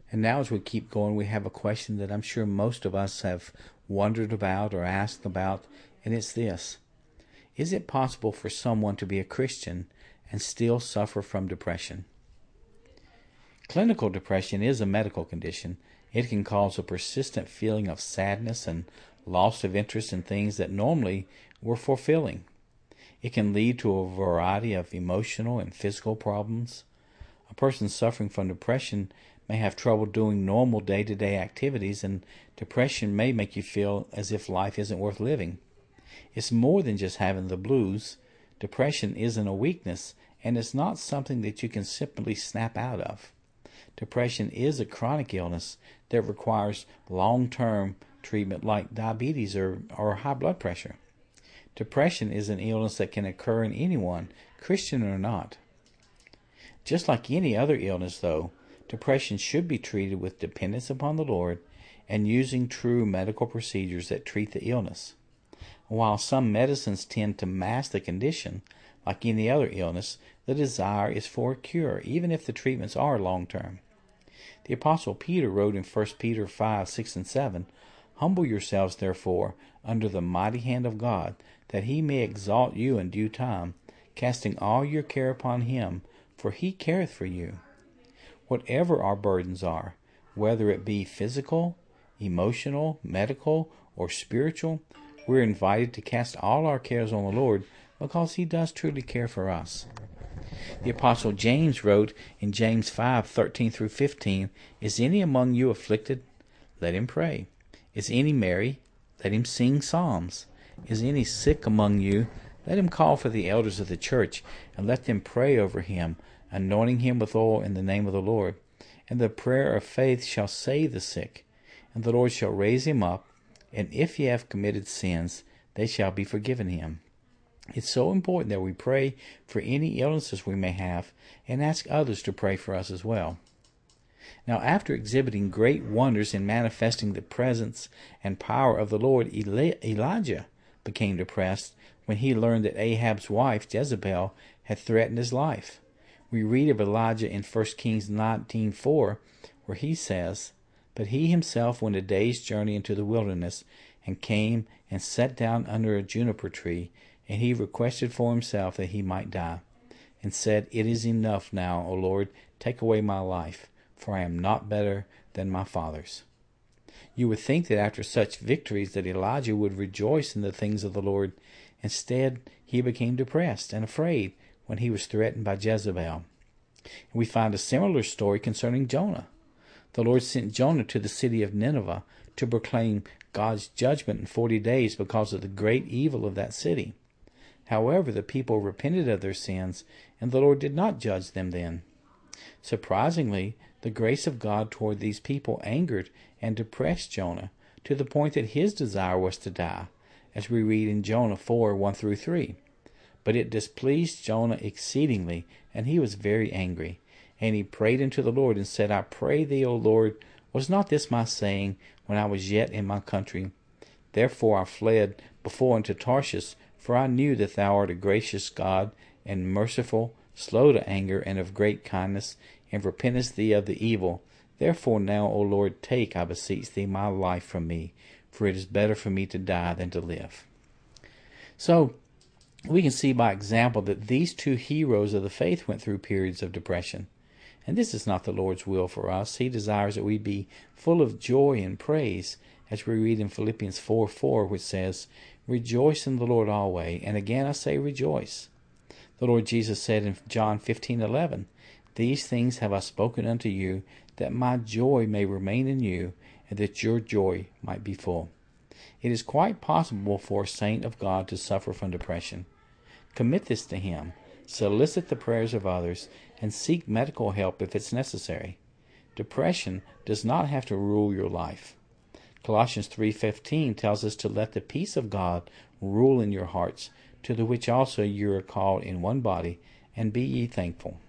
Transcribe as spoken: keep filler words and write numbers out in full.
And now as we keep going, we have a question that I'm sure most of us have wondered about or asked about, and it's this. Is it possible for someone to be a Christian and still suffer from depression? Clinical depression is a medical condition. It can cause a persistent feeling of sadness and loss of interest in things that normally were fulfilling. It can lead to a variety of emotional and physical problems. A person suffering from depression may have trouble doing normal day-to-day activities, and depression may make you feel as if life isn't worth living. It's more than just having the blues. Depression isn't a weakness, and it's not something that you can simply snap out of. Depression is a chronic illness that requires long-term treatment like diabetes or, or high blood pressure. Depression is an illness that can occur in anyone, Christian or not. Just like any other illness, though, depression should be treated with dependence upon the Lord and using true medical procedures that treat the illness. While some medicines tend to mask the condition, like any other illness, the desire is for a cure, even if the treatments are long-term. The Apostle Peter wrote in First Peter five, six, and seven, "Humble yourselves, therefore, under the mighty hand of God, that he may exalt you in due time, casting all your care upon him, for he careth for you." Whatever our burdens are, whether it be physical, emotional, medical, or spiritual, we're invited to cast all our cares on the Lord because he does truly care for us. The Apostle James wrote in James five, thirteen through fifteen, "Is any among you afflicted? Let him pray. Is any merry? Let him sing psalms. Is any sick among you? Let him call for the elders of the church, and let them pray over him, anointing him with oil in the name of the Lord. And the prayer of faith shall save the sick, and the Lord shall raise him up. And if he have committed sins, they shall be forgiven him." It's so important that we pray for any illnesses we may have and ask others to pray for us as well. Now, after exhibiting great wonders in manifesting the presence and power of the Lord, Eli- Elijah became depressed when he learned that Ahab's wife, Jezebel, had threatened his life. We read of Elijah in First Kings nineteen four, where he says, "But he himself went a day's journey into the wilderness, and came and sat down under a juniper tree, and he requested for himself that he might die, and said, It is enough now, O Lord, take away my life, for I am not better than my fathers." You would think that after such victories that Elijah would rejoice in the things of the Lord. Instead, he became depressed and afraid when he was threatened by Jezebel. We find a similar story concerning Jonah. The Lord sent Jonah to the city of Nineveh to proclaim God's judgment in forty days because of the great evil of that city. However, the people repented of their sins, and the Lord did not judge them then. Surprisingly, the grace of God toward these people angered and depressed Jonah to the point that his desire was to die, as we read in Jonah four, one through three. But it displeased Jonah exceedingly, and he was very angry. And he prayed unto the Lord and said, I pray thee, O Lord, was not this my saying when I was yet in my country? Therefore I fled before unto Tarshish, for I knew that thou art a gracious God, and merciful, slow to anger, and of great kindness, and repentest thee of the evil. Therefore now, O Lord, take, I beseech thee, my life from me, for it is better for me to die than to live. So, we can see by example that these two heroes of the faith went through periods of depression. And this is not the Lord's will for us. He desires that we be full of joy and praise, as we read in Philippians four four, which says, Rejoice in the Lord always, and again I say rejoice. The Lord Jesus said in John fifteen eleven, These things have I spoken unto you, that my joy may remain in you, and that your joy might be full. It is quite possible for a saint of God to suffer from depression. Commit this to Him. Solicit the prayers of others, and seek medical help if it's necessary. Depression does not have to rule your life. Colossians three fifteen tells us to let the peace of God rule in your hearts, to the which also you are called in one body, and be ye thankful.